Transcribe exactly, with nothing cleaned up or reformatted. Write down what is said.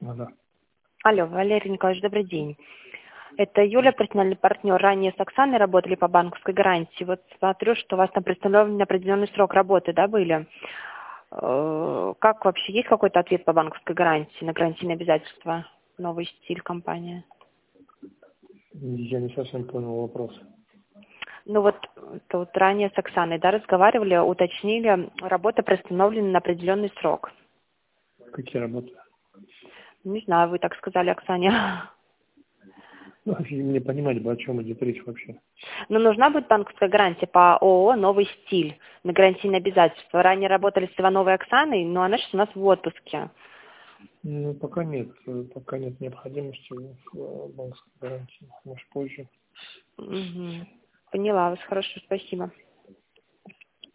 Ага. Алло, Валерий Николаевич, добрый день. Это Юля, персональный партнер. Ранее с Оксаной работали по банковской гарантии. Вот смотрю, что у вас там представлен определенный срок работы, да, были? Э, Как вообще, есть какой-то ответ по банковской гарантии, на гарантийные обязательства? Новый стиль компания. Я не совсем понял вопрос. Ну вот, это вот ранее с Оксаной, да, разговаривали, уточнили, работа приостановлена на определенный срок. Какие работы? Не знаю, вы так сказали Оксане. Ну, мне понимать бы, о чем идет речь вообще. Но нужна будет банковская гарантия по ООО «Новый стиль» на гарантийные обязательства. Ранее работали с Ивановой Оксаной, но она сейчас у нас в отпуске. Ну, пока нет. э, Пока нет необходимости в э, банковской гарантии. Может, позже. Мгм. Поняла вас, хорошо, спасибо.